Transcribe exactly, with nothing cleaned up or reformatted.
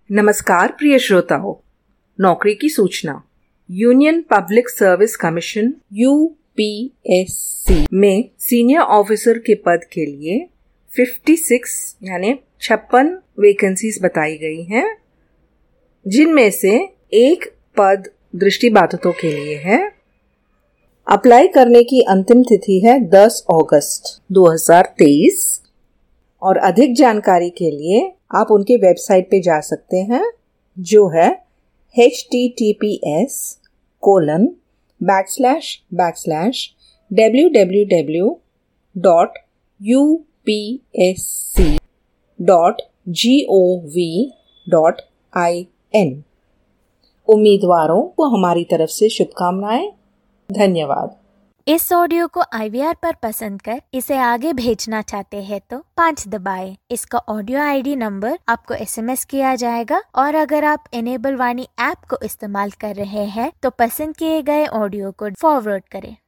नमस्कार प्रिय श्रोताओं, नौकरी की सूचना। Union public service commission U P S C में सीनियर ऑफिसर के पद के लिए छप्पन यानी छप्पन वैकेंसीज बताई गई हैं, जिनमें से एक पद दृष्टिबाधितों के लिए है। अप्लाई करने की अंतिम तिथि है दस अगस्त दो हज़ार तेईस और अधिक जानकारी के लिए आप उनके वेबसाइट पे जा सकते हैं, जो है H T T P S colon back slash back slash W W W dot U P S C dot G O V dot I N. उम्मीदवारों को हमारी तरफ से शुभकामनाएं। धन्यवाद। इस ऑडियो को आई वी आर पर पसंद कर इसे आगे भेजना चाहते हैं तो पाँच दबाएं। इसका ऑडियो आई डी नंबर आपको एस एम एस किया जाएगा और अगर आप इनेबल वाणी ऐप को इस्तेमाल कर रहे हैं तो पसंद किए गए ऑडियो को फॉरवर्ड करें।